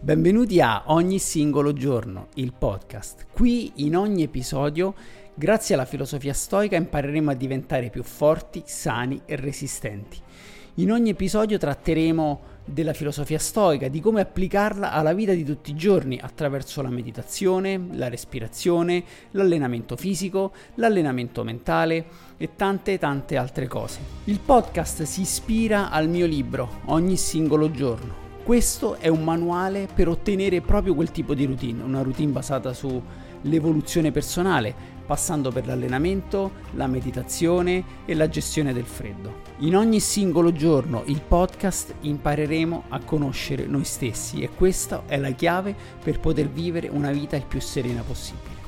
Benvenuti a Ogni Singolo Giorno, il podcast. Qui in ogni episodio, grazie alla filosofia stoica, impareremo a diventare più forti, sani e resistenti. In ogni episodio tratteremo della filosofia stoica, di come applicarla alla vita di tutti i giorni attraverso la meditazione, la respirazione, l'allenamento fisico, l'allenamento mentale e tante altre cose. Il podcast si ispira al mio libro Ogni Singolo Giorno. Questo è un manuale per ottenere proprio quel tipo di routine, una routine basata sull'evoluzione personale, passando per l'allenamento, la meditazione e la gestione del freddo. In ogni singolo giorno, il podcast, impareremo a conoscere noi stessi e questa è la chiave per poter vivere una vita il più serena possibile.